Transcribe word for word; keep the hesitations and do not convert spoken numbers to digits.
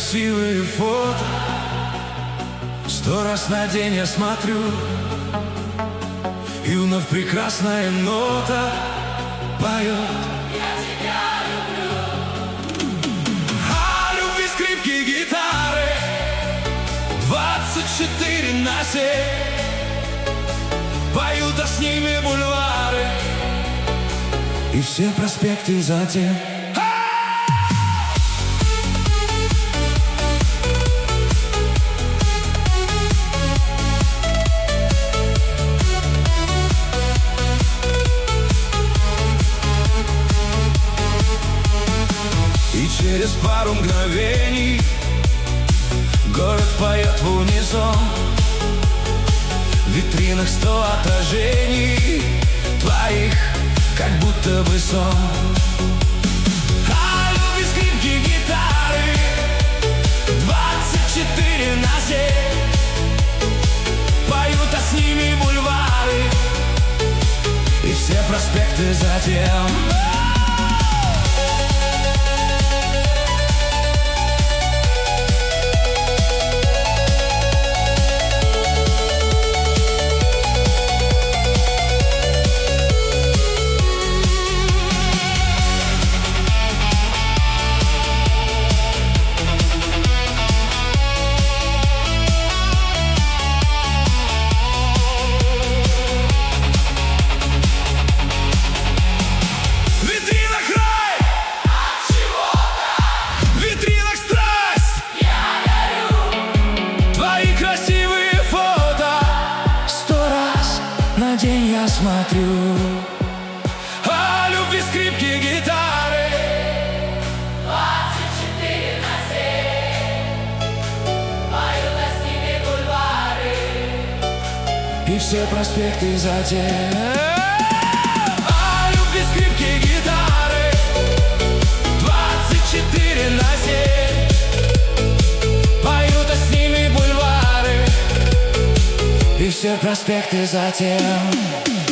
красивые фото. Сто раз на день я смотрю, и вновь прекрасная нота поет. Я тебя люблю. А любви скрипки, гитары двадцать четыре на семь поют, а с ними бульвары и все проспекты затем. И через пару мгновений город поет в унисон. В витринах сто отражений твоих, как будто бы сон. А любви скрипки, гитары двадцать четыре на семь поют, а с ними бульвары и все проспекты затем. На день я смотрю, а любви скрипки, гитары двадцать четыре на семь поют, а с ними бульвары и все проспекты затем. А любви скрипки, гитары двадцать четыре на семь поют, а с ними бульвары и все проспекты затем.